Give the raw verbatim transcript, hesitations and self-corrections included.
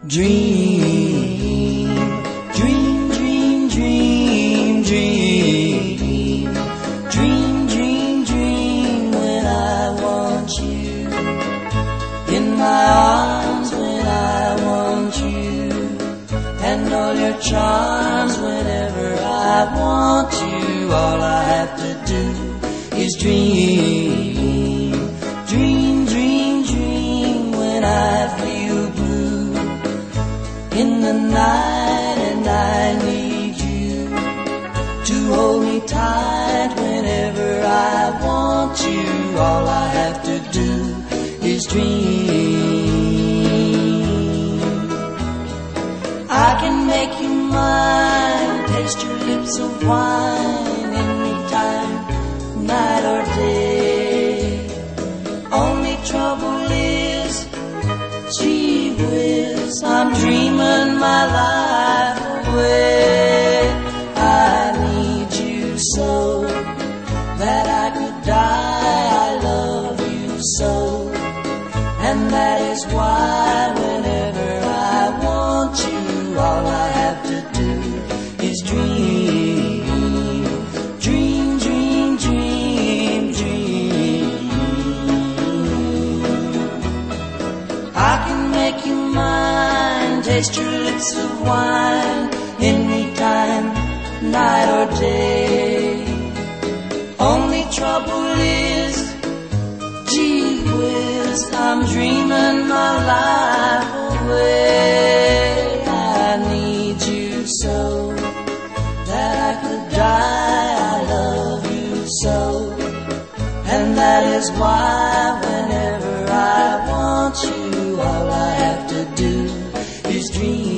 Dream, dream, dream, dream, dream. Dream, dream, dream when I want you. In my arms when I want you. And all your charms whenever I want you. All I have to do is dream. Dream, dream, dream when I feel blue in the night and I need you to hold me tight whenever I want you. All I have to do is dream. I can make you mine, taste your lips of wine anytime, night or day. Only trouble is, gee whiz, I'm dreaming my life away. I need you so that I could die. I love you so, and that is why whenever I want you, all I have to do is dream. Dream, dream, dream, dream. I can make you mine, taste your lips of wine anytime, night or day. Only trouble is, gee whiz, I'm dreaming my life away. I need you so that I could die. I love you so, and that is why whenever I want you, all I have to do is dream.